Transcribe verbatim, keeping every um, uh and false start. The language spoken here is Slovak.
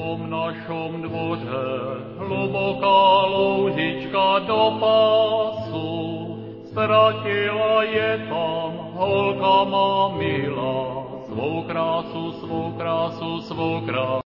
tom našom dvore hlboká loužička do pásu. Stratila je tam holka má milá, svou krásu, svou krásu, svou krásu.